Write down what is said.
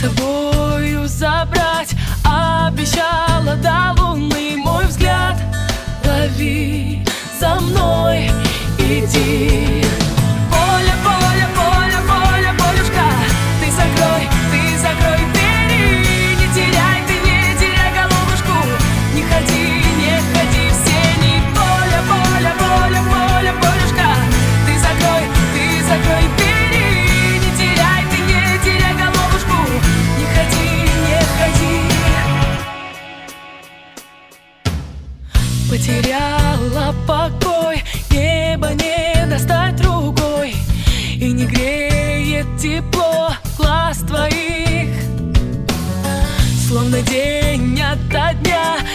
собою забрать. Обещала до луны мой взгляд. Лови, за мной иди. Поля, поля, поля, поля, полюшка, ты закрой двери. Не теряй, ты не теряй головушку. Не ходи в сени. Поля, поля, поля, поля, полюшка, ты закрой двери. Не теряй, ты не теряй головушку. Не ходи. Потеряла покой, небо не достать рукой, и не греет тепло глаз твоих. Словно день ото дня